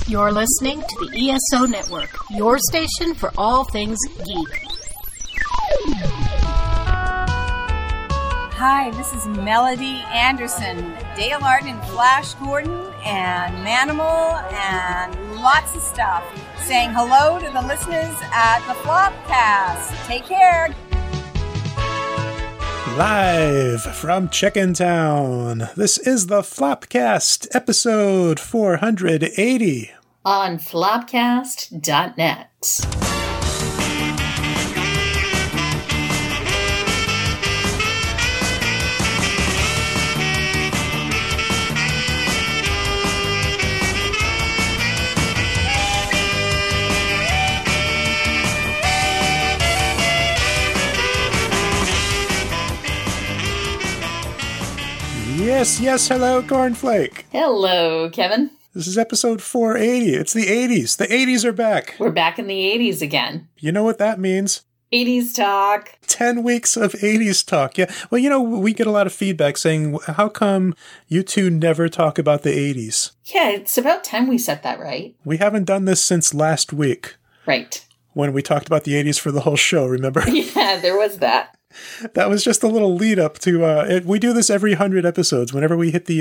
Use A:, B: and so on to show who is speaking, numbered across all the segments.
A: You're listening to the ESO Network, your station for all things geek.
B: Hi, this is Melody Anderson, Dale Arden and Flash Gordon and Manimal and lots of stuff. Saying hello to the listeners at the Flopcast. Take care.
C: Live from Chicken Town, this is the Flopcast, episode 480.
D: On flopcast.net.
C: Yes, hello, Cornflake.
D: Hello, Kevin.
C: This is episode 480. It's the 80s. The 80s are back.
D: We're back in the 80s again.
C: You know what that means?
D: 80s talk.
C: 10 weeks of 80s talk. Yeah. Well, we get a lot of feedback saying, how come you two never talk about the 80s?
D: Yeah, it's about time we set that right.
C: We haven't done this since last week.
D: Right.
C: When we talked about the 80s for the whole show, remember?
D: Yeah, there was that.
C: That was just a little lead up to, we do this every 100 episodes. Whenever we hit the,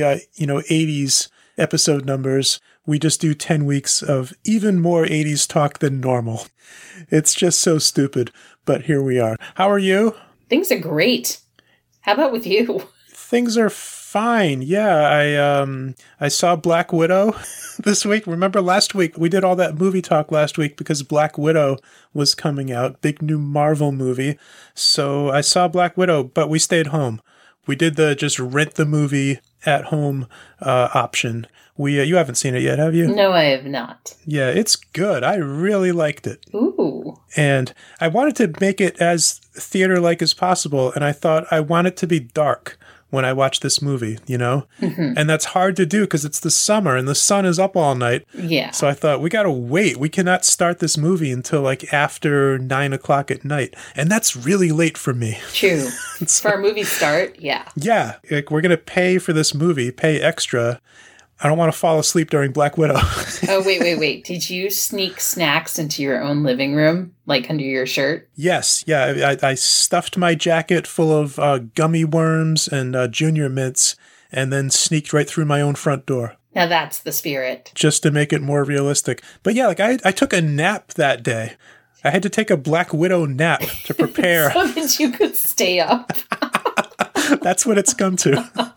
C: 80s episode numbers, we just do 10 weeks of even more 80s talk than normal. It's just so stupid, but here we are. How are you?
D: Things are great. How about with you?
C: Things are fine. Yeah, I saw Black Widow this week. Remember last week, we did all that movie talk last week because Black Widow was coming out, big new Marvel movie. So I saw Black Widow, but we stayed home. We did the just rent the movie at home option. You haven't seen it yet, have you?
D: No, I have not.
C: Yeah, it's good. I really liked it.
D: Ooh.
C: And I wanted to make it as theater-like as possible, and I thought I want it to be dark when I watch this movie, Mm-hmm. And that's hard to do because it's the summer and the sun is up all night.
D: Yeah.
C: So I thought, we got to wait. We cannot start this movie until after 9 o'clock at night. And that's really late for me.
D: True. For a movie start, yeah.
C: Yeah. We're going to pay for this movie, pay extra. I don't want to fall asleep during Black Widow.
D: Oh, wait. Did you sneak snacks into your own living room, under your shirt?
C: Yes. Yeah. I stuffed my jacket full of gummy worms and Junior Mints and then sneaked right through my own front door.
D: Now that's the spirit.
C: Just to make it more realistic. But yeah, I took a nap that day. I had to take a Black Widow nap to prepare.
D: So that you could stay up.
C: That's what it's come to.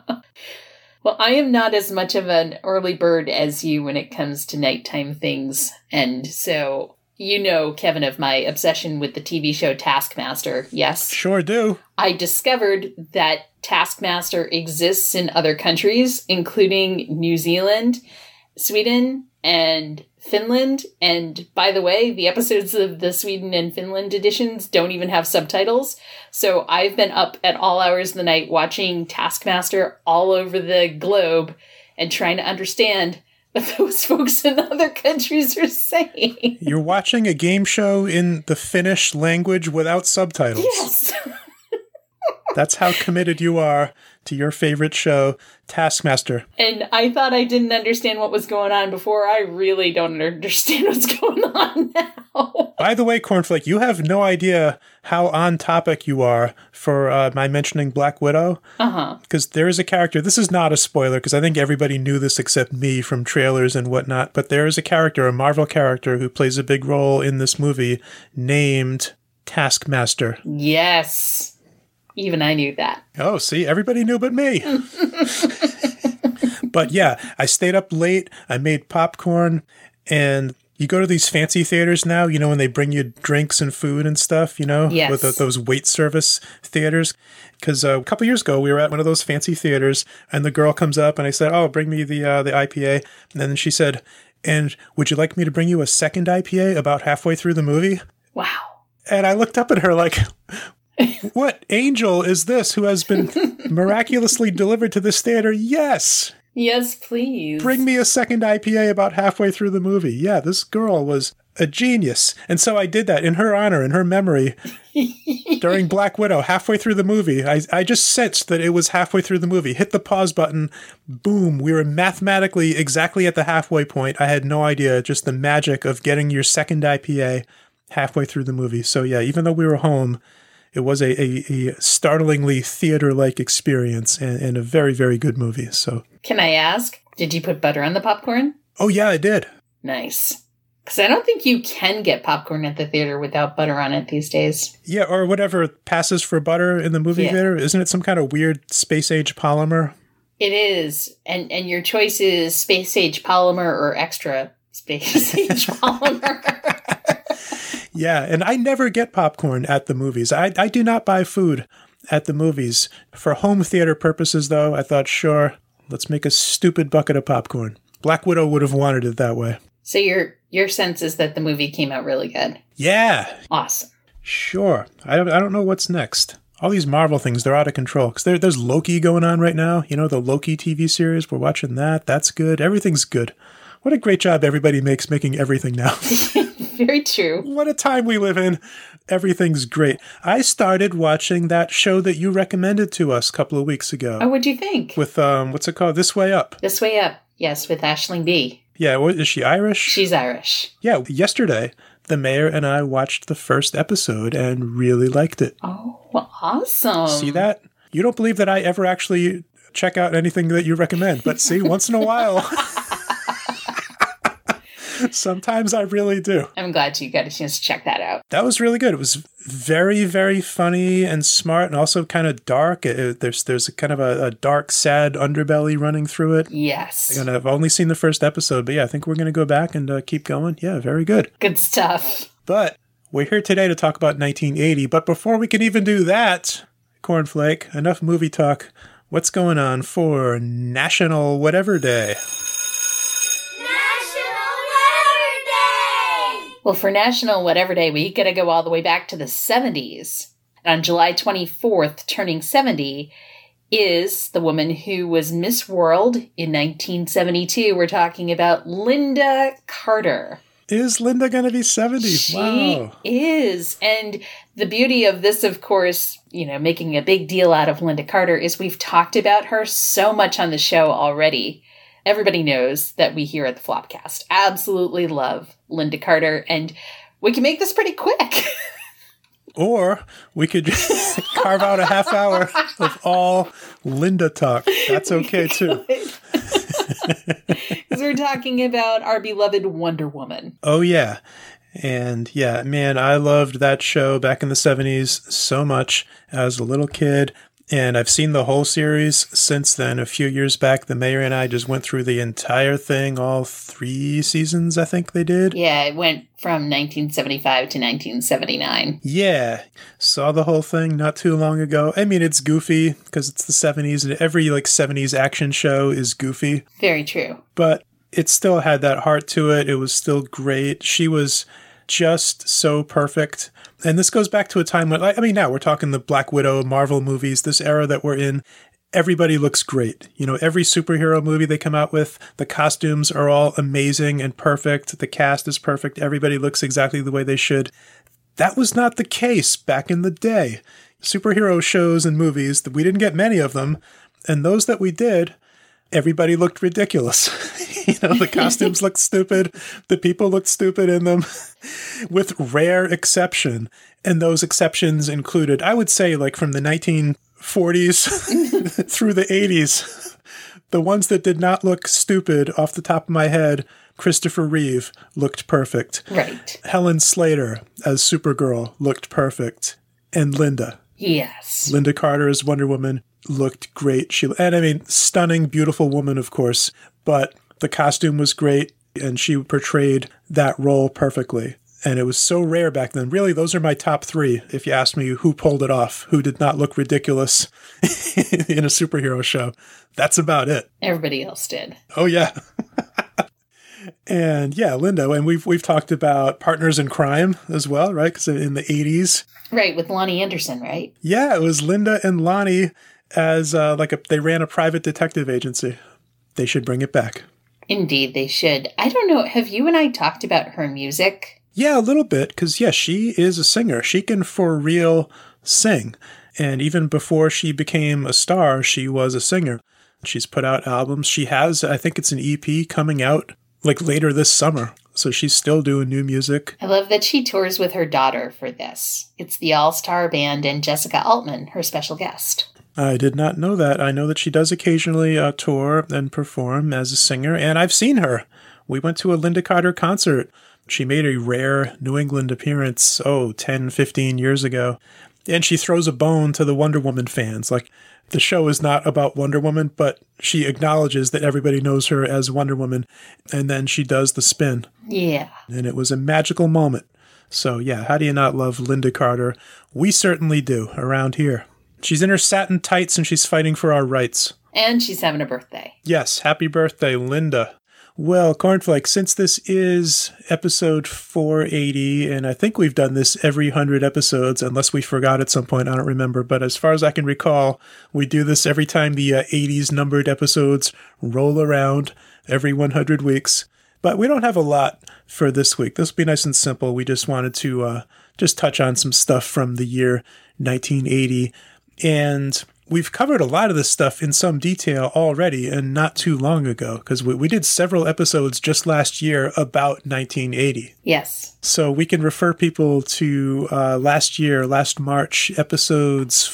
D: Well, I am not as much of an early bird as you when it comes to nighttime things. And so, Kevin, of my obsession with the TV show Taskmaster, yes?
C: Sure do.
D: I discovered that Taskmaster exists in other countries, including New Zealand, Sweden, and Finland. And by the way, the episodes of the Sweden and Finland editions don't even have subtitles. So I've been up at all hours of the night watching Taskmaster all over the globe and trying to understand what those folks in other countries are saying.
C: You're watching a game show in the Finnish language without subtitles.
D: Yes.
C: That's how committed you are to your favorite show, Taskmaster.
D: And I thought I didn't understand what was going on before. I really don't understand what's going on now.
C: By the way, Cornflake, you have no idea how on topic you are for my mentioning Black Widow.
D: Uh-huh.
C: Because there is a character, this is not a spoiler, because I think everybody knew this except me from trailers and whatnot, but there is a character, a Marvel character, who plays a big role in this movie named Taskmaster.
D: Yes. Even I knew that.
C: Oh, see, everybody knew but me. But yeah, I stayed up late. I made popcorn. And you go to these fancy theaters now, when they bring you drinks and food and stuff,
D: Yes.
C: With those wait service theaters. Because a couple years ago, we were at one of those fancy theaters, and the girl comes up, and I said, oh, bring me the IPA. And then she said, and would you like me to bring you a second IPA about halfway through the movie?
D: Wow.
C: And I looked up at her like... What angel is this who has been miraculously delivered to this theater? Yes.
D: Yes, please.
C: Bring me a second IPA about halfway through the movie. Yeah, this girl was a genius. And so I did that in her honor, in her memory, during Black Widow, halfway through the movie. I just sensed that it was halfway through the movie. Hit the pause button. Boom. We were mathematically exactly at the halfway point. I had no idea. Just the magic of getting your second IPA halfway through the movie. So yeah, even though we were home, it was a startlingly theater-like experience and a very, very good movie. So,
D: can I ask, did you put butter on the popcorn?
C: Oh yeah, I did.
D: Nice. Because I don't think you can get popcorn at the theater without butter on it these days.
C: Yeah, or whatever passes for butter in the movie theater. Isn't it some kind of weird space-age polymer?
D: It is. And your choice is space-age polymer or extra space-age polymer.
C: Yeah, and I never get popcorn at the movies. I do not buy food at the movies. For home theater purposes, though, I thought, sure, let's make a stupid bucket of popcorn. Black Widow would have wanted it that way.
D: So your sense is that the movie came out really good.
C: Yeah.
D: Awesome.
C: Sure. I don't know what's next. All these Marvel things, they're out of control. Because there's Loki going on right now. You know, the Loki TV series. We're watching that. That's good. Everything's good. What a great job everybody makes making everything now.
D: Very true.
C: What a time we live in. Everything's great. I started watching that show that you recommended to us a couple of weeks ago.
D: Oh, what'd you think?
C: With, what's it called? This Way Up.
D: This Way Up. Yes, with Aisling B.
C: Yeah, is she Irish?
D: She's Irish.
C: Yeah, yesterday, the mayor and I watched the first episode and really liked it.
D: Oh, well, awesome.
C: See that? You don't believe that I ever actually check out anything that you recommend, but see, once in a while... Sometimes I really do.
D: I'm glad you got a chance to check that out.
C: That was really good. It was very, very funny and smart and also kind of dark. There's a kind of a dark, sad underbelly running through it.
D: Yes.
C: And I've only seen the first episode, but yeah, I think we're going to go back and keep going. Yeah, very good.
D: Good stuff.
C: But we're here today to talk about 1980. But before we can even do that, Cornflake, enough movie talk. What's going on for National Whatever Day?
D: Well, for National Whatever Day, we got to go all the way back to the 70s. On July 24th, turning 70, is the woman who was Miss World in 1972. We're talking about Lynda Carter.
C: Is Lynda going to be 70?
D: She is. And the beauty of this, of course, you know, making a big deal out of Lynda Carter is we've talked about her so much on the show already. Everybody knows that we here at the Flopcast absolutely love Lynda Carter, and we can make this pretty quick.
C: Or we could carve out a half hour of all Lynda talk. That's okay, too.
D: Because we're talking about our beloved Wonder Woman.
C: Oh, yeah. And yeah, man, I loved that show back in the 70s so much as a little kid. And I've seen the whole series since then. A few years back, the mayor and I just went through the entire thing, all 3 seasons, I think they did.
D: Yeah, it went from 1975 to 1979.
C: Yeah, saw the whole thing not too long ago. I mean, it's goofy because it's the 70s, and every 70s action show is goofy.
D: Very true.
C: But it still had that heart to it. It was still great. She was just so perfect. And this goes back to a time when, now we're talking the Black Widow, Marvel movies, this era that we're in. Everybody looks great. You know, every superhero movie they come out with, the costumes are all amazing and perfect. The cast is perfect. Everybody looks exactly the way they should. That was not the case back in the day. Superhero shows and movies, we didn't get many of them. And those that we did, everybody looked ridiculous. The costumes looked stupid. The people looked stupid in them, with rare exception. And those exceptions included, I would say, from the 1940s through the 80s, the ones that did not look stupid off the top of my head, Christopher Reeve looked perfect.
D: Right.
C: Helen Slater as Supergirl looked perfect. And Lynda.
D: Yes.
C: Lynda Carter as Wonder Woman looked great. Stunning, beautiful woman, of course, but the costume was great, and she portrayed that role perfectly. And it was so rare back then. Really, those are my top 3, if you ask me who pulled it off, who did not look ridiculous in a superhero show. That's about it.
D: Everybody else did.
C: Oh, yeah. And yeah, Lynda, and we've talked about Partners in Crime as well, right? Because in the 80s.
D: Right, with Lonnie Anderson, right?
C: Yeah, it was Lynda and Lonnie as they ran a private detective agency. They should bring it back.
D: Indeed, they should. I don't know. Have you and I talked about her music?
C: Yeah, a little bit, because, yeah, she is a singer. She can for real sing. And even before she became a star, she was a singer. She's put out albums. She has, I think it's an EP coming out like later this summer. So she's still doing new music.
D: I love that she tours with her daughter for this. It's the All-Star Band and Jessica Altman, her special guest.
C: I did not know that. I know that she does occasionally tour and perform as a singer, and I've seen her. We went to a Linda Carter concert. She made a rare New England appearance, 10, 15 years ago. And she throws a bone to the Wonder Woman fans. Like, the show is not about Wonder Woman, but she acknowledges that everybody knows her as Wonder Woman, and then she does the spin.
D: Yeah.
C: And it was a magical moment. So, yeah, how do you not love Linda Carter? We certainly do around here. She's in her satin tights and she's fighting for our rights.
D: And she's having a birthday.
C: Yes, happy birthday, Linda. Well, Cornflake, since this is episode 480, and I think we've done this every 100 episodes, unless we forgot at some point, I don't remember, but as far as I can recall, we do this every time the 80s numbered episodes roll around every 100 weeks. But we don't have a lot for this week. This will be nice and simple. We just wanted to just touch on some stuff from the year 1980, and we've covered a lot of this stuff in some detail already and not too long ago, because we did several episodes just last year about 1980.
D: Yes.
C: So we can refer people to last March, episodes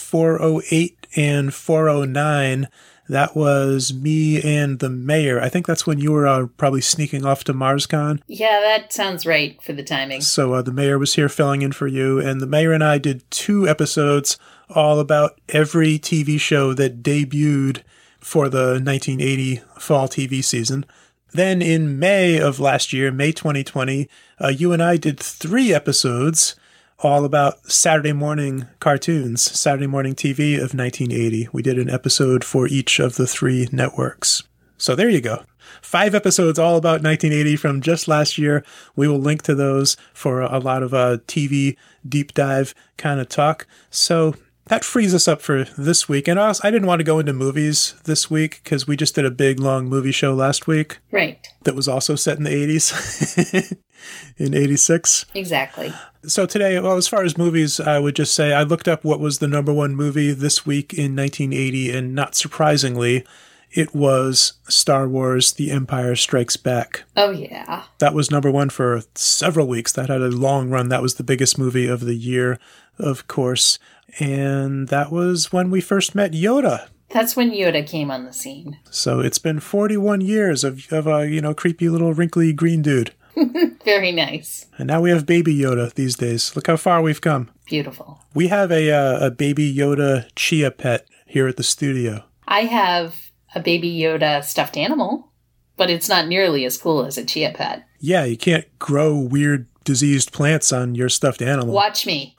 C: 408 and 409. That was me and the mayor. I think that's when you were probably sneaking off to MarsCon.
D: Yeah, that sounds right for the timing.
C: So the mayor was here filling in for you, and the mayor and I did 2 episodes all about every TV show that debuted for the 1980 fall TV season. Then in May of last year, May 2020, you and I did 3 episodes all about Saturday morning cartoons, Saturday morning TV of 1980. We did an episode for each of the 3 networks. So there you go. 5 episodes all about 1980 from just last year. We will link to those for a lot of TV deep dive kind of talk. So that frees us up for this week. And also, I didn't want to go into movies this week because we just did a big, long movie show last week.
D: Right.
C: That was also set in the 80s, in 86.
D: Exactly.
C: So today, well, as far as movies, I would just say I looked up what was the number 1 movie this week in 1980, and not surprisingly, it was Star Wars: The Empire Strikes Back.
D: Oh, yeah.
C: That was number 1 for several weeks. That had a long run. That was the biggest movie of the year, of course. And that was when we first met Yoda.
D: That's when Yoda came on the scene.
C: So it's been 41 years of a, creepy little wrinkly green dude.
D: Very nice.
C: And now we have Baby Yoda these days. Look how far we've come.
D: Beautiful.
C: We have a Baby Yoda Chia Pet here at the studio.
D: I have a Baby Yoda stuffed animal, but it's not nearly as cool as a Chia Pet.
C: Yeah, you can't grow weird diseased plants on your stuffed animal.
D: Watch me.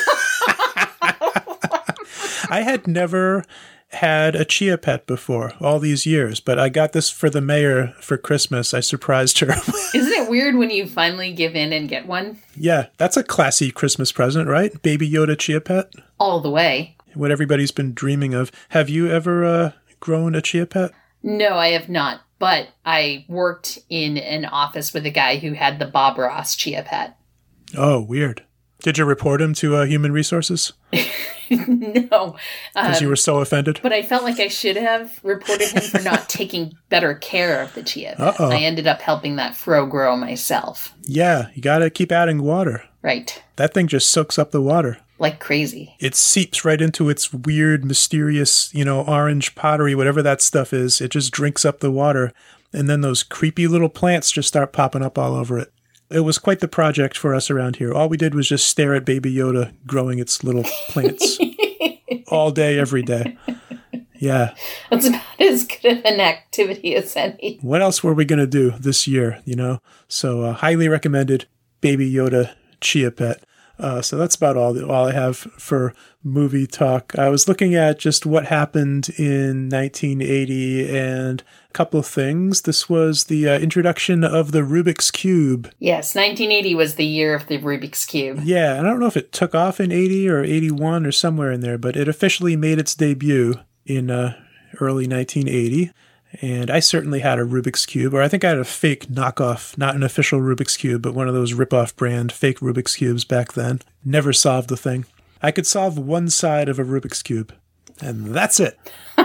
C: I had never had a Chia Pet before all these years, but I got this for the mayor for Christmas. I surprised her.
D: Isn't it weird when you finally give in and get one?
C: Yeah, that's a classy Christmas present, right? Baby Yoda Chia Pet.
D: All the way.
C: What everybody's been dreaming of. Have you ever grown a Chia Pet?
D: No, I have not. But I worked in an office with a guy who had the Bob Ross Chia Pet.
C: Oh, weird. Did you report him to Human Resources?
D: No.
C: Because you were so offended?
D: But I felt like I should have reported him for not taking better care of the Chia Pet.
C: Uh-oh.
D: I ended up helping that fro grow myself.
C: Yeah, you got to keep adding water.
D: Right.
C: That thing just soaks up the water.
D: Like crazy.
C: It seeps right into its weird, mysterious, orange pottery, whatever that stuff is. It just drinks up the water. And then those creepy little plants just start popping up all over it. It was quite the project for us around here. All we did was just stare at Baby Yoda growing its little plants all day, every day. Yeah.
D: That's about as good of an activity as any.
C: What else were we going to do this year, So highly recommended Baby Yoda Chia Pet. So that's about all I have for movie talk. I was looking at just what happened in 1980 and a couple of things. This was the introduction of the Rubik's Cube.
D: Yes, 1980 was the year of the Rubik's Cube.
C: Yeah, and I don't know if it took off in 80 or 81 or somewhere in there, but it officially made its debut in early 1980. And I certainly had a Rubik's Cube, or I think I had a fake knockoff, not an official Rubik's Cube, but one of those rip-off brand fake Rubik's Cubes back then. Never solved the thing. I could solve one side of a Rubik's Cube, and that's it.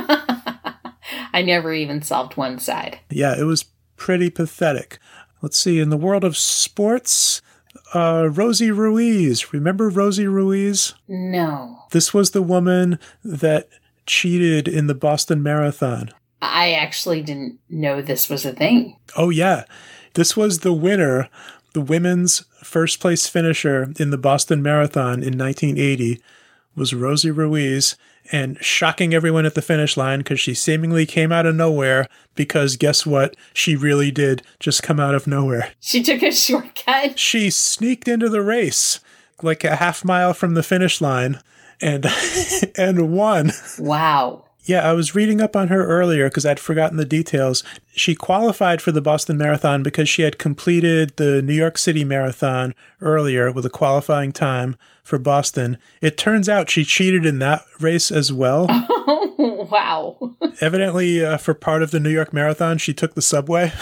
D: I never even solved one side.
C: Yeah, it was pretty pathetic. Let's see, in the world of sports, Rosie Ruiz. Remember Rosie Ruiz?
D: No.
C: This was the woman that cheated in the Boston Marathon.
D: I actually didn't know this was a thing.
C: Oh, yeah. This was the winner, the women's first place finisher in the Boston Marathon in 1980 was Rosie Ruiz, and shocking everyone at the finish line because she seemingly came out of nowhere because guess what? She really did just come out of nowhere.
D: She took a shortcut.
C: She sneaked into the race like a half mile from the finish line and and won.
D: Wow.
C: Yeah, I was reading up on her earlier because I'd forgotten the details. She qualified for the Boston Marathon because she had completed the New York City Marathon earlier with a qualifying time for Boston. It turns out she cheated in that race as well.
D: Oh, wow.
C: Evidently, for part of the New York Marathon, she took the subway.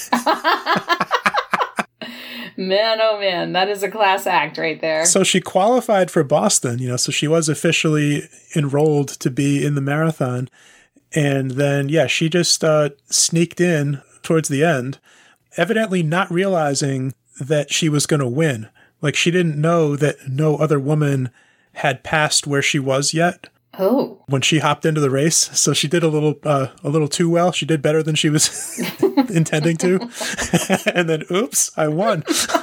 D: Man, oh man, that is a class act right there.
C: So she qualified for Boston, so she was officially enrolled to be in the marathon. And then, yeah, she just sneaked in towards the end, evidently not realizing that she was going to win. Like, she didn't know that no other woman had passed where she was yet.
D: Oh.
C: When she hopped into the race. So she did a little too well. She did better than she was intending to. And then, oops, I won.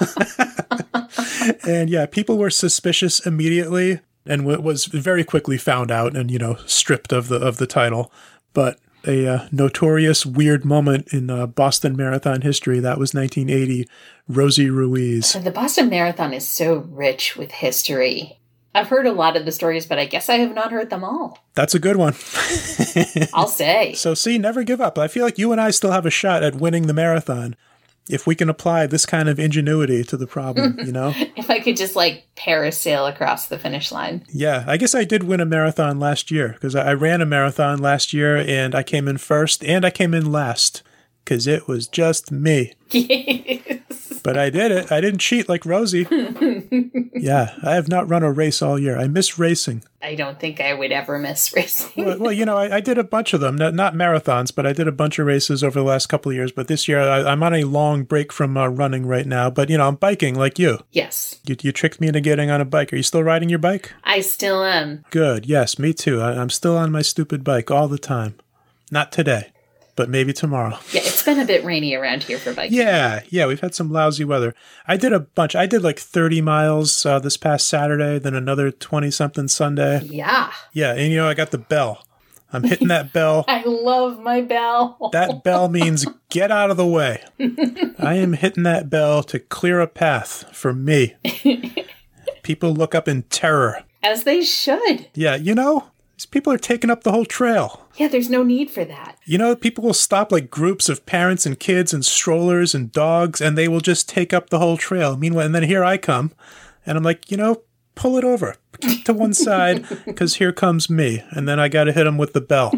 C: And yeah, people were suspicious immediately and was very quickly found out and, stripped of the title. But a notorious weird moment in Boston Marathon history, that was 1980, Rosie Ruiz.
D: The Boston Marathon is so rich with history. I've heard a lot of the stories, but I guess I have not heard them all.
C: That's a good one.
D: I'll say.
C: So see, never give up. I feel like you and I still have a shot at winning the marathon if we can apply this kind of ingenuity to the problem,
D: If I could just parasail across the finish line.
C: Yeah, I guess I did win a marathon last year because I ran a marathon last year and I came in first and I came in last because it was just me.
D: Yes.
C: But I did it. I didn't cheat like Rosie. Yeah, I have not run a race all year. I miss racing.
D: I don't think I would ever miss racing.
C: Well, I did a bunch of them. Not marathons, but I did a bunch of races over the last couple of years. But this year, I'm on a long break from running right now. But, I'm biking like you.
D: Yes.
C: You tricked me into getting on a bike. Are you still riding your bike?
D: I still am.
C: Good. Yes, me too. I'm still on my stupid bike all the time. Not today, but maybe tomorrow.
D: Yeah, it's been a bit rainy around here for biking.
C: Yeah, we've had some lousy weather. I did a bunch. I did 30 miles this past Saturday, then another 20-something Sunday.
D: Yeah.
C: Yeah, and I got the bell. I'm hitting that bell.
D: I love my bell.
C: That bell means get out of the way. I am hitting that bell to clear a path for me. People look up in terror.
D: As they should.
C: Yeah, these people are taking up the whole trail.
D: Yeah, there's no need for that.
C: People will stop groups of parents and kids and strollers and dogs, and they will just take up the whole trail. Meanwhile, and then here I come, and I'm like, pull it over. Keep to one side, because here comes me. And then I got to hit them with the bell.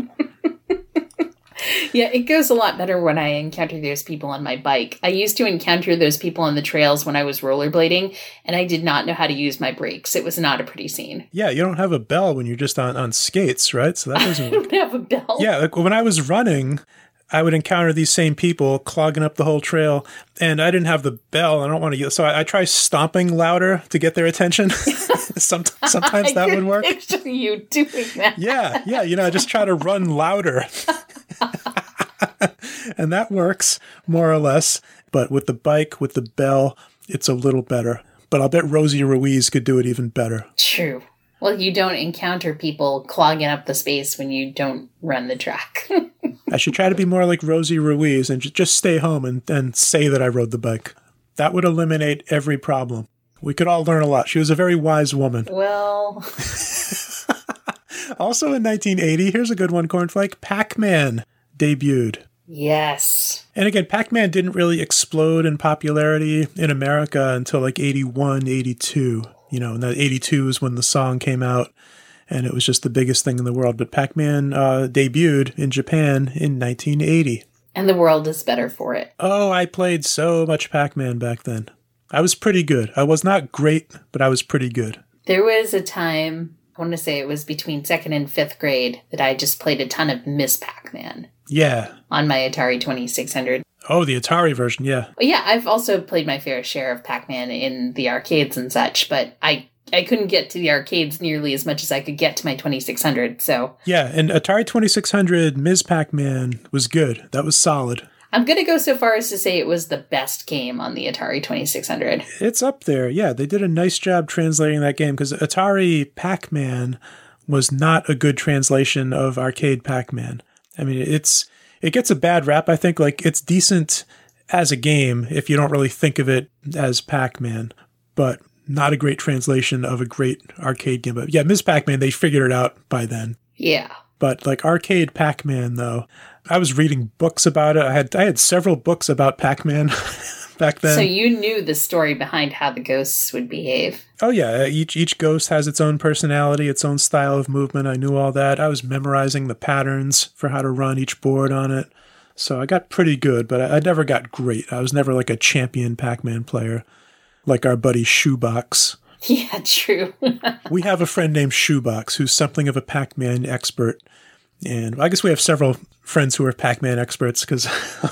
D: Yeah, it goes a lot better when I encounter those people on my bike. I used to encounter those people on the trails when I was rollerblading, and I did not know how to use my brakes. It was not a pretty scene.
C: Yeah, you don't have a bell when you're just on skates, right? So that doesn't
D: I don't have a bell.
C: Yeah, when I was running, I would encounter these same people clogging up the whole trail, and I didn't have the bell. I don't want to so I try stomping louder to get their attention. Sometimes that would work.
D: I picture you doing that.
C: Yeah, I just try to run louder. And that works, more or less. But with the bike, with the bell, it's a little better. But I'll bet Rosie Ruiz could do it even better.
D: True. Well, you don't encounter people clogging up the space when you don't run the track.
C: I should try to be more like Rosie Ruiz and just stay home and say that I rode the bike. That would eliminate every problem. We could all learn a lot. She was a very wise woman.
D: Well...
C: Also in 1980, here's a good one, Cornflake, Pac-Man debuted.
D: Yes.
C: And again, Pac-Man didn't really explode in popularity in America until 81, 82. And that 82 is when the song came out. and it was just the biggest thing in the world. But Pac-Man debuted in Japan in 1980.
D: And the world is better for it.
C: Oh, I played so much Pac-Man back then. I was pretty good. I was not great, but I was pretty good.
D: There was a time, I want to say it was between 2nd and 5th grade, that I just played a ton of Ms. Pac-Man.
C: Yeah.
D: On my Atari 2600.
C: Oh, the Atari version, yeah.
D: Well, yeah, I've also played my fair share of Pac-Man in the arcades and such, but I couldn't get to the arcades nearly as much as I could get to my 2600, so...
C: Yeah, and Atari 2600 Ms. Pac-Man was good. That was solid.
D: I'm going to go so far as to say it was the best game on the Atari 2600.
C: It's up there, yeah. They did a nice job translating that game, because Atari Pac-Man was not a good translation of arcade Pac-Man. I mean, it gets a bad rap, I think. Like, it's decent as a game if you don't really think of it as Pac-Man, but not a great translation of a great arcade game. But yeah, Ms. Pac-Man, they figured it out by then.
D: Yeah.
C: But like arcade Pac-Man, though, I was reading books about it. I had several books about Pac-Man back then.
D: So you knew the story behind how the ghosts would behave.
C: Oh yeah, each ghost has its own personality, its own style of movement. I knew all that. I was memorizing the patterns for how to run each board on it. So I got pretty good, but I never got great. I was never like a champion Pac-Man player like our buddy Shoebox.
D: Yeah, true.
C: We have a friend named Shoebox who's something of a Pac-Man expert. And I guess we have several friends who are Pac-Man experts because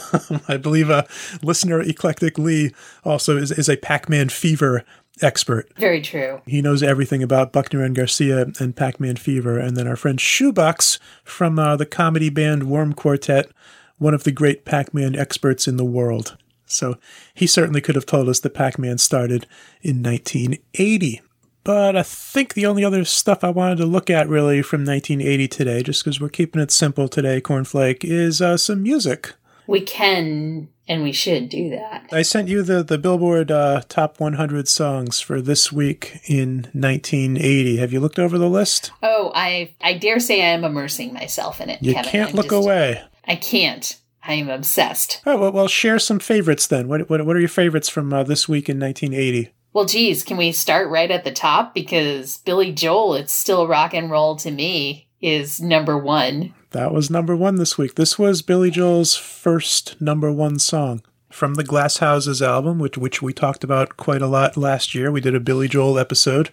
C: I believe listener Eclectic Lee also is a Pac-Man Fever expert.
D: Very true.
C: He knows everything about Buckner and Garcia and Pac-Man Fever. And then our friend Shoebox from the comedy band Worm Quartet, one of the great Pac-Man experts in the world. So he certainly could have told us that Pac-Man started in 1980. But I think the only other stuff I wanted to look at really from 1980 today, just because we're keeping it simple today, Cornflake, is some music.
D: We can and we should do that.
C: I sent you the Billboard Top 100 songs for this week in 1980. Have you looked over the list?
D: Oh, I dare say I am immersing myself in it,
C: You
D: Kevin.
C: can't look away.
D: I can't. I am obsessed.
C: Oh, well, share some favorites then. What are your favorites from this week in 1980?
D: Well, geez, can we start right at the top? Because Billy Joel, It's Still Rock and Roll to Me, is number one.
C: That was number one this week. This was Billy Joel's first number one song from the Glass Houses album, which we talked about quite a lot last year. We did a Billy Joel episode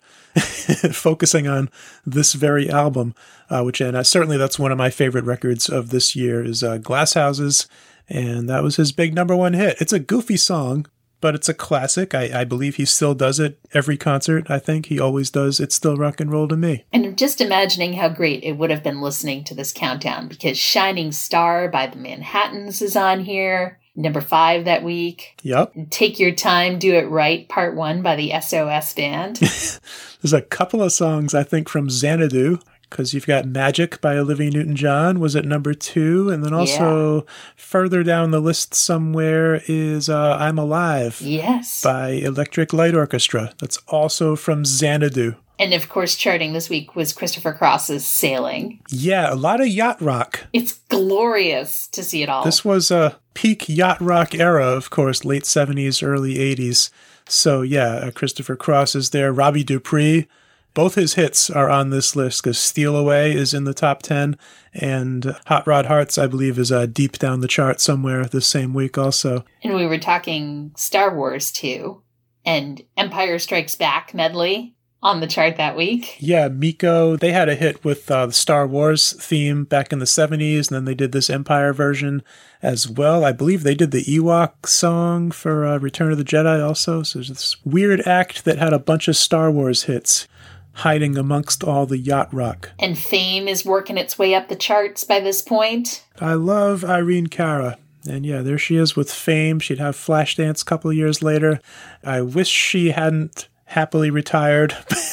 C: focusing on this very album, and certainly that's one of my favorite records of this year is Glass Houses, and that was his big number one hit. It's a goofy song, but it's a classic. I believe he still does it every concert. I think he always does It's Still Rock and Roll to Me.
D: And I'm just imagining how great it would have been listening to this countdown, because Shining Star by the Manhattans is on here, number 5 that week.
C: Yep.
D: Take Your Time, Do It Right, Part 1 by the SOS Band.
C: There's a couple of songs, I think, from Xanadu, because you've got Magic by Olivia Newton-John was at number 2. And then also further down the list somewhere is I'm Alive by Electric Light Orchestra. That's also from Xanadu.
D: And of course, charting this week was Christopher Cross's Sailing.
C: Yeah, a lot of yacht rock.
D: It's glorious to see it all.
C: This was a peak yacht rock era, of course, late 70s, early 80s. So yeah, Christopher Cross is there. Robbie Dupree. Both his hits are on this list because Steal Away is in the top 10 and Hot Rod Hearts, I believe, is deep down the chart somewhere this same week also.
D: And we were talking Star Wars too, and Empire Strikes Back medley on the chart that week.
C: Yeah, Miko, they had a hit with the Star Wars theme back in the 70s, and then they did this Empire version as well. I believe they did the Ewok song for Return of the Jedi also. So there's this weird act that had a bunch of Star Wars hits hiding amongst all the yacht rock.
D: And Fame is working its way up the charts by this point.
C: I love Irene Cara. And yeah, there she is with Fame. She'd have Flashdance a couple of years later. I wish she hadn't happily retired,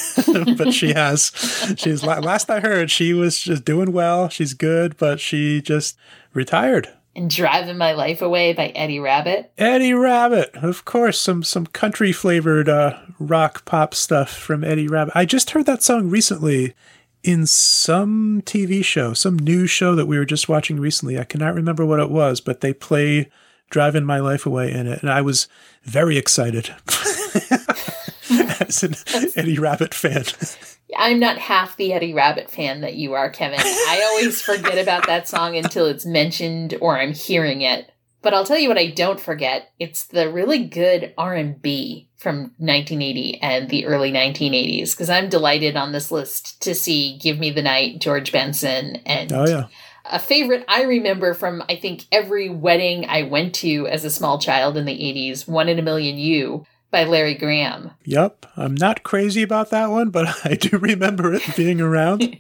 C: but she has. She's last I heard, she was just doing well. She's good, but she just retired.
D: And Driving My Life Away by Eddie Rabbitt.
C: Eddie Rabbitt, of course, some country flavored rock pop stuff from Eddie Rabbitt. I just heard that song recently in some TV show, some news show that we were just watching recently. I cannot remember what it was, but they play Driving My Life Away in it, and I was very excited. as an Eddie Rabbitt fan.
D: I'm not half the Eddie Rabbitt fan that you are, Kevin. I always forget about that song until it's mentioned or I'm hearing it. But I'll tell you what I don't forget. It's the really good R&B from 1980 and the early 1980s, because I'm delighted on this list to see Give Me the Night, George Benson, and a favorite I remember from, I think, every wedding I went to as a small child in the 80s, One in a Million You, by Larry Graham.
C: Yep. I'm not crazy about that one, but I do remember it being around.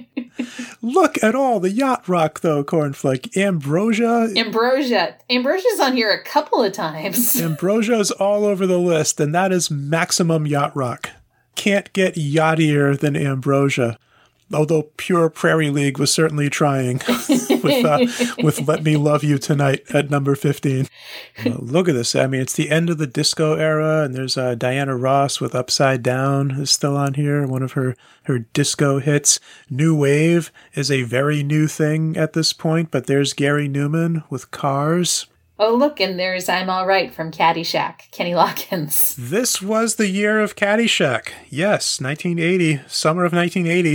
C: Look at all the yacht rock, though, Cornflake. Ambrosia.
D: Ambrosia's on here a couple of times.
C: Ambrosia's all over the list, and that is maximum yacht rock. Can't get yachtier than Ambrosia. Although Pure Prairie League was certainly trying with Let Me Love You Tonight at number 15. Look at this. I mean, it's the end of the disco era, and there's Diana Ross with Upside Down is still on here, one of her disco hits. New Wave is a very new thing at this point, but there's Gary Newman with Cars.
D: Oh, look, and there's I'm All Right from Caddyshack, Kenny Loggins.
C: This was the year of Caddyshack. Yes, 1980, summer of 1980.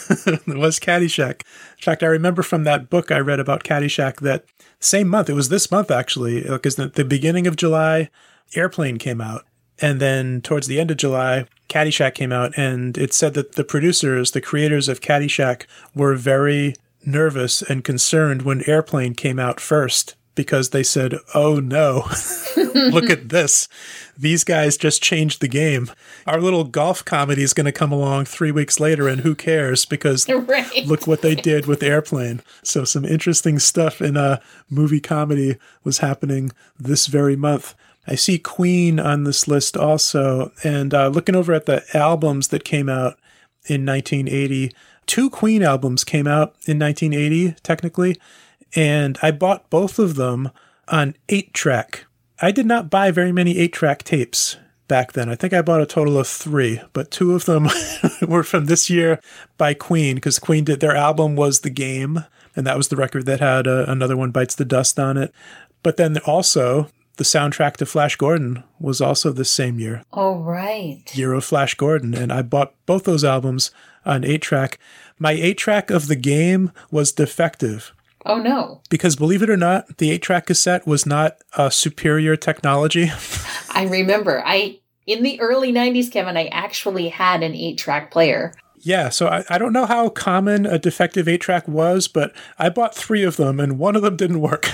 C: It was Caddyshack. In fact, I remember from that book I read about Caddyshack that same month, it was this month actually, because at the beginning of July, Airplane came out. And then towards the end of July, Caddyshack came out, and it said that the producers, the creators of Caddyshack, were very nervous and concerned when Airplane came out first, because they said, oh no, look at this. These guys just changed the game. Our little golf comedy is going to come along 3 weeks later, and who cares? Because Look what they did with Airplane. So some interesting stuff in movie comedy was happening this very month. I see Queen on this list also, and looking over at the albums that came out in 1980, 2 Queen albums came out in 1980, technically, and I bought both of them on 8-track. I did not buy very many 8-track tapes back then. I think I bought a total of 3, but 2 of them were from this year by Queen, because Queen did their album was The Game, and that was the record that had Another One Bites the Dust on it. But then also, the soundtrack to Flash Gordon was also this same year.
D: Oh, right.
C: Year of Flash Gordon, and I bought both those albums on 8-track. My 8-track of The Game was defective.
D: Oh, no.
C: Because believe it or not, the 8-track cassette was not a superior technology.
D: I remember. In the early 90s, Kevin, I actually had an 8-track player.
C: Yeah, so I don't know how common a defective 8-track was, but I bought 3 of them, and one of them didn't work.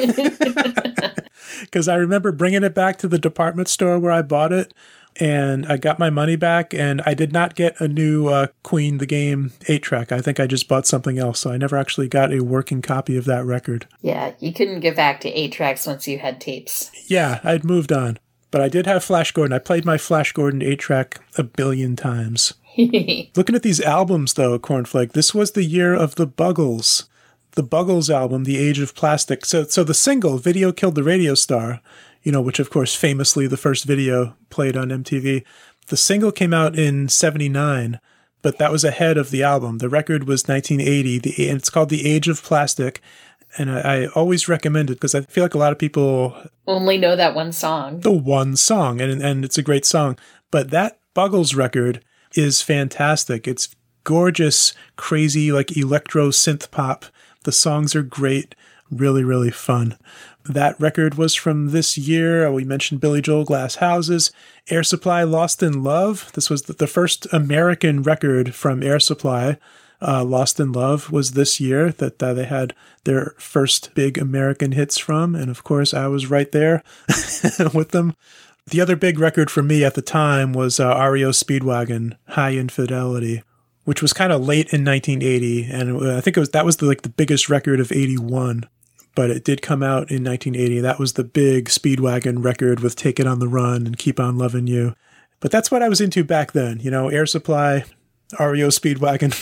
C: Because I remember bringing it back to the department store where I bought it, and I got my money back, and I did not get a new Queen the Game 8-track. I think I just bought something else, so I never actually got a working copy of that record.
D: Yeah, you couldn't get back to 8-tracks once you had tapes.
C: Yeah, I'd moved on. But I did have Flash Gordon. I played my Flash Gordon 8-track a billion times. Looking at these albums, though, Cornflake, this was the year of the Buggles. The Buggles album, The Age of Plastic. So the single, Video Killed the Radio Star, which of course famously the first video played on MTV. The single came out in 79, but that was ahead of the album. The record was 1980, and it's called The Age of Plastic. And I always recommend it because I feel like a lot of people
D: only know that one song.
C: The one song, and it's a great song. But that Buggles record is fantastic. It's gorgeous, crazy, like electro synth pop. The songs are great, really, really fun. That record was from this year. We mentioned Billy Joel, Glass Houses. Air Supply, Lost in Love. This was the first American record from Air Supply. Lost in Love was this year that they had their first big American hits from. And of course, I was right there with them. The other big record for me at the time was REO Speedwagon, High Infidelity, which was kind of late in 1980. And I think that was the biggest record of 81. But it did come out in 1980. That was the big Speedwagon record with Take It on the Run and Keep on Loving You. But that's what I was into back then. Air Supply, REO Speedwagon,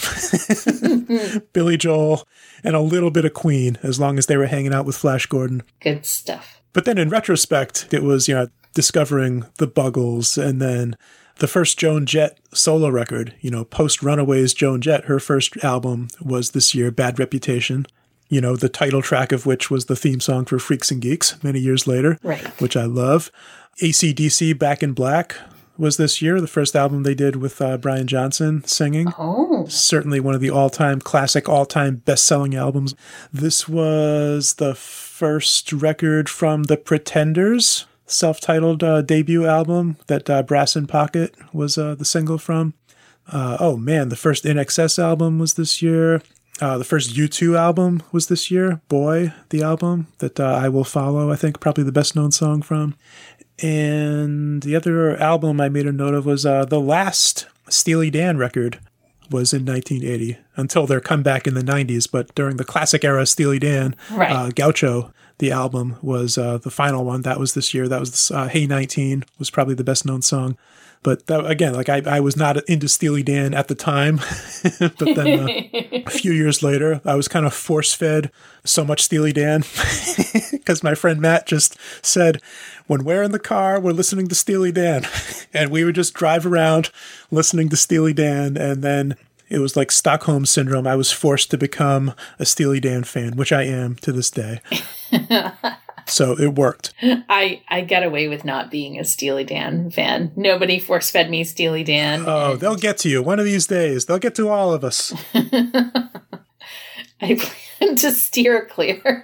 C: Billy Joel, and a little bit of Queen, as long as they were hanging out with Flash Gordon.
D: Good stuff.
C: But then in retrospect, it was, discovering the Buggles, and then the first Joan Jett solo record, post-Runaways Joan Jett, her first album was this year, Bad Reputation, the title track of which was the theme song for Freaks and Geeks many years later,
D: right?
C: Which I love. AC/DC, Back in Black, was this year, the first album they did with Brian Johnson singing.
D: Oh.
C: Certainly one of the all-time classic, all-time best-selling albums. This was the first record from The Pretenders, self-titled debut album that Brass in Pocket was the single from. The first INXS album was this year. The first U2 album was this year, Boy, the album that I Will Follow, I think probably the best known song from. And the other album I made a note of was the last Steely Dan record was in 1980 until their comeback in the 90s. But during the classic era Steely Dan,
D: Right.
C: Gaucho, the album, was the final one. That was this year. That was Hey 19 was probably the best known song. But that, again, like I was not into Steely Dan at the time, but then a few years later, I was kind of force-fed so much Steely Dan because my friend Matt just said, when we're in the car, we're listening to Steely Dan. And we would just drive around listening to Steely Dan. And then it was like Stockholm Syndrome. I was forced to become a Steely Dan fan, which I am to this day. So it worked.
D: I got away with not being a Steely Dan fan. Nobody force-fed me Steely Dan.
C: Oh, they'll get to you one of these days. They'll get to all of us.
D: I plan to steer clear.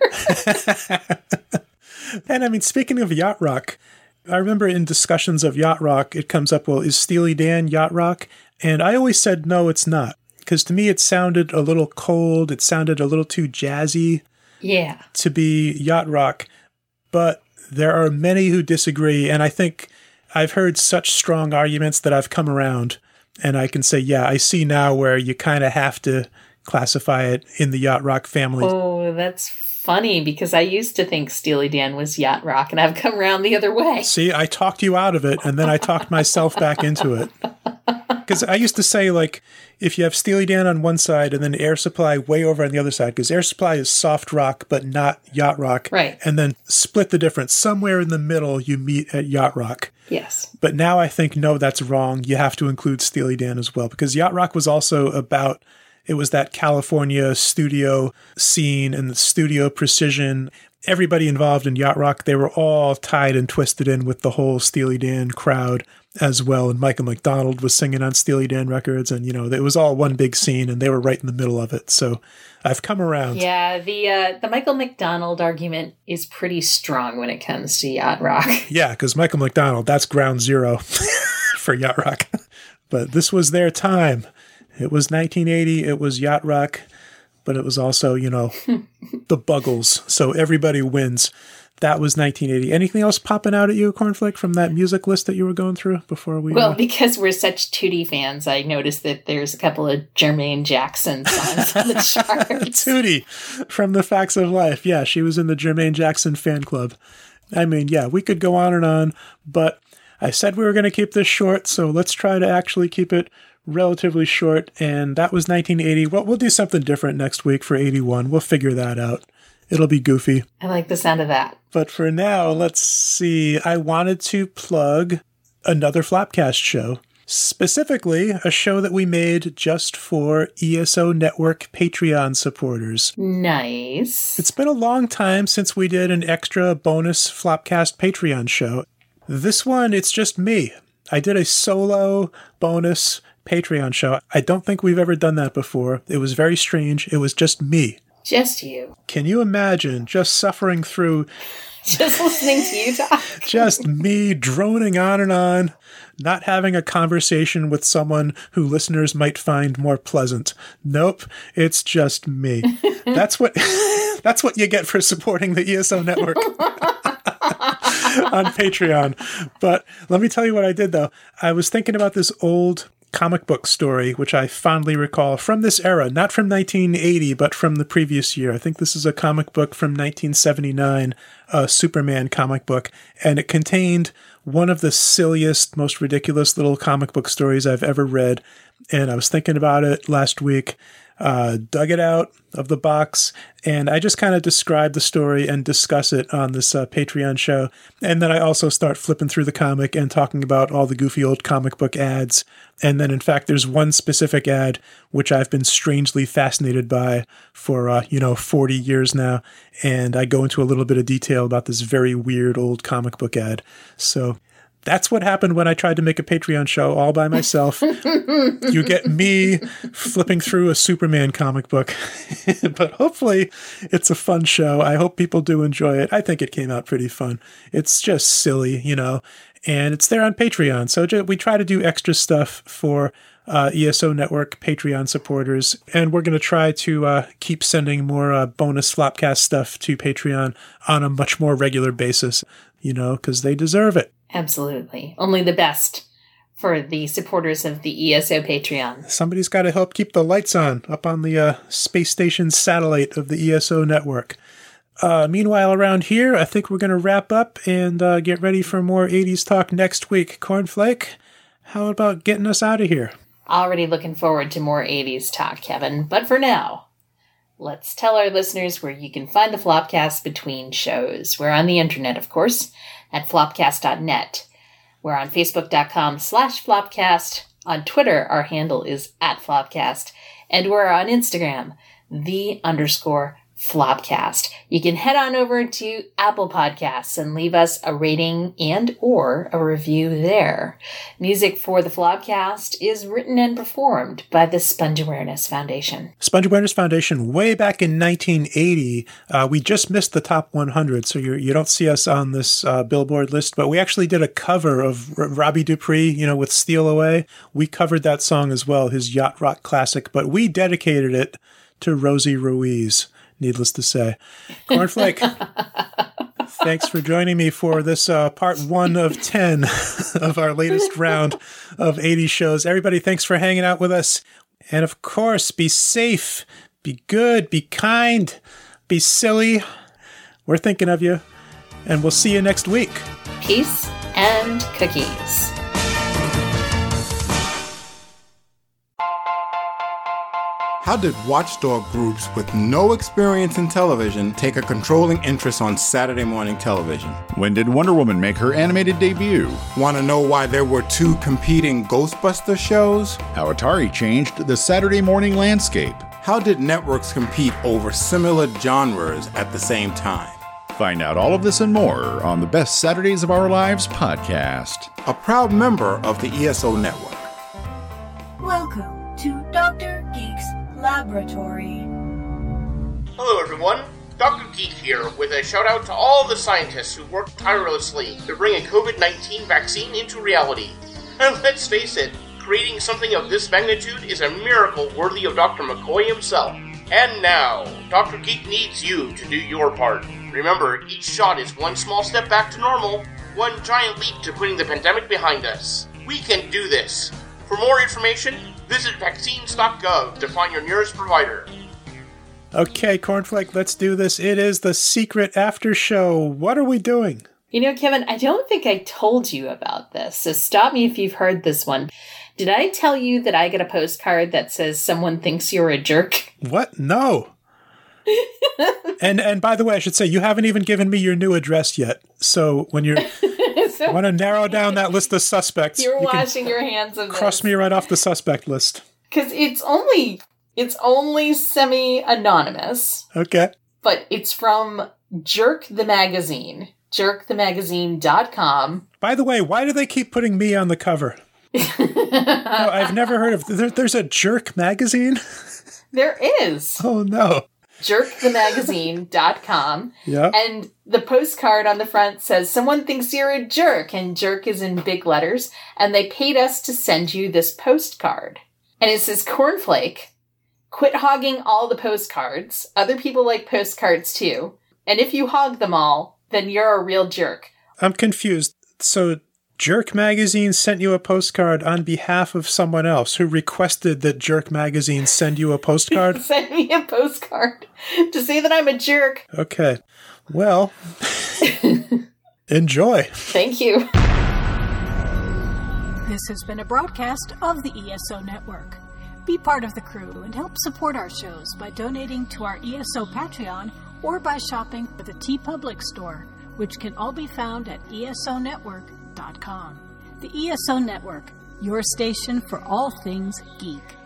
C: And I mean, speaking of yacht rock, I remember in discussions of yacht rock, it comes up, well, is Steely Dan yacht rock? And I always said, no, it's not. Because to me, it sounded a little cold. It sounded a little too jazzy
D: Yeah.
C: to be yacht rock. But there are many who disagree. And I think I've heard such strong arguments that I've come around. And I can say, yeah, I see now where you kind of have to classify it in the yacht rock family.
D: Oh, that's funny because I used to think Steely Dan was yacht rock and I've come around the other way.
C: See, I talked you out of it, and then I talked myself back into it. Because I used to say, like, if you have Steely Dan on one side and then Air Supply way over on the other side, because Air Supply is soft rock but not yacht rock.
D: Right.
C: And then split the difference. Somewhere in the middle, you meet at yacht rock.
D: Yes.
C: But now I think, no, that's wrong. You have to include Steely Dan as well. Because yacht rock was also about... It was that California studio scene and the studio precision. Everybody involved in yacht rock, they were all tied and twisted in with the whole Steely Dan crowd as well. And Michael McDonald was singing on Steely Dan records. And, you know, it was all one big scene and they were right in the middle of it. So I've come around.
D: Yeah, the Michael McDonald argument is pretty strong when it comes to yacht rock.
C: Yeah, because Michael McDonald, that's ground zero for yacht rock. But this was their time. It was 1980, it was yacht rock, but it was also, you know, the Buggles. So everybody wins. That was 1980. Anything else popping out at you, Cornflake, from that music list that you were going through before we...
D: Well, because we're such Tootie fans, I noticed that there's a couple of Jermaine Jackson songs on the charts.
C: Tootie from The Facts of Life. Yeah, she was in the Jermaine Jackson fan club. I mean, yeah, we could go on, but I said we were going to keep this short, so let's try to actually keep it relatively short, and that was 1980. Well, we'll do something different next week for 81. We'll figure that out. It'll be goofy.
D: I like the sound of that.
C: But for now, let's see. I wanted to plug another Flopcast show, specifically a show that we made just for ESO Network Patreon supporters.
D: Nice.
C: It's been a long time since we did an extra bonus Flopcast Patreon show. This one, it's just me. I did a solo bonus Patreon show. I don't think we've ever done that before. It was very strange. It was just me.
D: Just you.
C: Can you imagine just suffering through...
D: Just listening to you talk.
C: Just me droning on, not having a conversation with someone who listeners might find more pleasant. Nope, it's just me. That's what you get for supporting the ESO Network on Patreon. But let me tell you what I did, though. I was thinking about this old comic book story, which I fondly recall from this era, not from 1980, but from the previous year. I think this is a comic book from 1979, a Superman comic book, and it contained one of the silliest, most ridiculous little comic book stories I've ever read. And I was thinking about it last week, dug it out of the box, and I just kind of describe the story and discuss it on this Patreon show. And then I also start flipping through the comic and talking about all the goofy old comic book ads. And then, in fact, there's one specific ad which I've been strangely fascinated by for, 40 years now. And I go into a little bit of detail about this very weird old comic book ad. So That's what happened when I tried to make a Patreon show all by myself. You get me flipping through a Superman comic book. But hopefully it's a fun show. I hope people do enjoy it. I think it came out pretty fun. It's just silly, and it's there on Patreon. So we try to do extra stuff for ESO Network Patreon supporters. And we're going to try to keep sending more bonus Flopcast stuff to Patreon on a much more regular basis, because they deserve it.
D: Absolutely. Only the best for the supporters of the ESO Patreon.
C: Somebody's got to help keep the lights on up on the space station satellite of the ESO network. Meanwhile, around here, I think we're going to wrap up and get ready for more 80s talk next week. Cornflake, how about getting us out of here?
D: Already looking forward to more 80s talk, Kevin. But for now, let's tell our listeners where you can find the Flopcast between shows. We're on the internet, of course, at flopcast.net. We're on facebook.com/Flopcast. On Twitter, our handle is @Flopcast. And we're on Instagram, _Flopcast. You can head on over to Apple Podcasts and leave us a rating and or a review there. Music for the Flopcast is written and performed by the Sponge Awareness Foundation.
C: Sponge Awareness Foundation, way back in 1980, we just missed the top 100, so you don't see us on this Billboard list, but we actually did a cover of Robbie Dupree, with Steal Away. We covered that song as well, his yacht rock classic, but we dedicated it to Rosie Ruiz. Needless to say. Cornflake, thanks for joining me for this part 1 of 10 of our latest round of 80 shows. Everybody, thanks for hanging out with us. And of course, be safe, be good, be kind, be silly. We're thinking of you, and we'll see you next week.
D: Peace and cookies.
E: How did watchdog groups with no experience in television take a controlling interest on Saturday morning television?
F: When did Wonder Woman make her animated debut?
E: Want to know why there were 2 competing Ghostbuster shows?
F: How Atari changed the Saturday morning landscape?
E: How did networks compete over similar genres at the same time?
F: Find out all of this and more on the Best Saturdays of Our Lives podcast.
E: A proud member of the ESO Network.
G: Welcome to Dr. Geek's Laboratory.
H: Hello everyone, Dr. Geek here with a shout out to all the scientists who worked tirelessly to bring a COVID-19 vaccine into reality. And let's face it, creating something of this magnitude is a miracle worthy of Dr. McCoy himself. And now, Dr. Geek needs you to do your part. Remember, each shot is one small step back to normal, one giant leap to putting the pandemic behind us. We can do this. For more information, visit vaccines.gov to find your nearest provider.
C: Okay, Cornflake, let's do this. It is the secret after show. What are we doing?
D: Kevin, I don't think I told you about this, so stop me if you've heard this one. Did I tell you that I get a postcard that says someone thinks you're a jerk?
C: What? No. And by the way, I should say, you haven't even given me your new address yet. So when you're... want to narrow down that list of suspects.
D: You're washing your hands of this.
C: Cross me right off the suspect list.
D: Because it's only semi-anonymous.
C: Okay.
D: But it's from Jerk the Magazine. JerkTheMagazine.com.
C: By the way, why do they keep putting me on the cover? No, I've never heard of... There's a Jerk magazine?
D: There is.
C: Oh, no.
D: JerkTheMagazine.com.
C: Yeah.
D: And the postcard on the front says, someone thinks you're a jerk, and jerk is in big letters, and they paid us to send you this postcard. And it says, Cornflake, quit hogging all the postcards. Other people like postcards too. And if you hog them all, then you're a real jerk.
C: I'm confused. So Jerk Magazine sent you a postcard on behalf of someone else who requested that Jerk Magazine send you a postcard?
D: Send me a postcard to say that I'm a jerk.
C: Okay. Well, enjoy.
D: Thank you.
A: This has been a broadcast of the ESO Network. Be part of the crew and help support our shows by donating to our ESO Patreon or by shopping at the TeePublic store, which can all be found at esonetwork.com. The ESO Network, your station for all things geek.